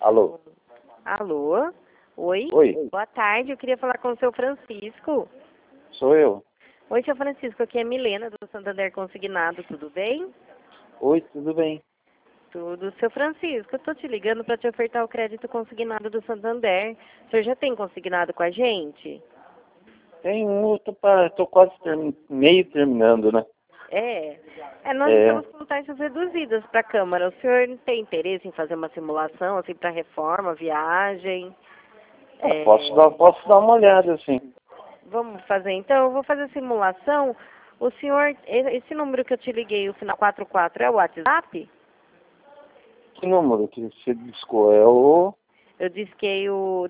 Alô? Alô? Oi? Oi, Boa tarde, eu queria falar com o seu Francisco. sou eu. Oi, seu Francisco, aqui é Milena do Santander Consignado, tudo bem? Oi, tudo bem? Tudo. Seu Francisco, eu tô te ligando para te ofertar o crédito consignado do Santander. O senhor já tem consignado com a gente? Tem um, tô quase meio terminando, né? Nós É, estamos com taxas reduzidas para a Câmara. O senhor tem interesse em fazer uma simulação, assim, para reforma, viagem? posso dar uma olhada, assim. Vamos fazer então? Eu vou fazer a simulação. O senhor, esse número que eu te liguei, o final 44, é o WhatsApp? Que número que você discou? É o... Eu disquei o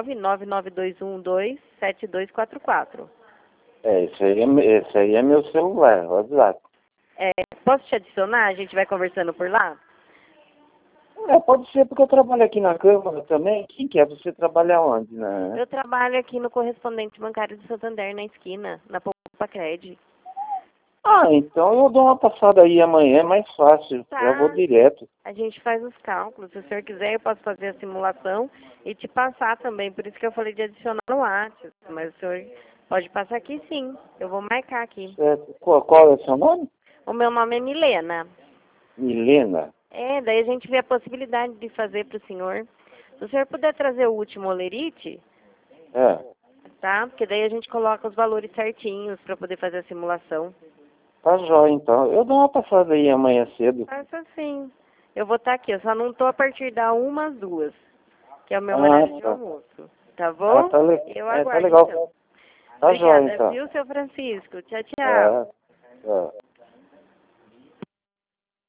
19 992127244. Esse aí é meu celular, WhatsApp. É, posso te adicionar? A gente vai conversando por lá? Pode ser porque eu trabalho aqui na Câmara também. Quem que é? Você trabalha onde, né? Eu trabalho aqui no correspondente bancário do Santander, na esquina, na Poupa Cred. Ah, então eu dou uma passada aí amanhã, é mais fácil. Já vou Tá. direto. A gente faz os cálculos. Se o senhor quiser, eu posso fazer a simulação e te passar também. Por isso que eu falei de adicionar no WhatsApp. Mas o senhor pode passar aqui sim. Eu vou marcar aqui. Certo. Qual é o seu nome? O meu nome é Milena. Milena. Daí a gente vê a possibilidade de fazer para o senhor. Se o senhor puder trazer o último olerite, É. tá? Porque daí a gente coloca os valores certinhos para poder fazer a simulação. Tá jóia, então. Eu dou uma passada aí amanhã cedo. Faça assim. Eu vou estar aqui, eu só não estou a partir da 1 às 2, que é o meu Ah, horário de tá. almoço. Tá Ah, bom? Eu tá aguardo então. legal. Tá jóia, Obrigada, então. viu, seu Francisco? Tchau, tchau. Tá, tá.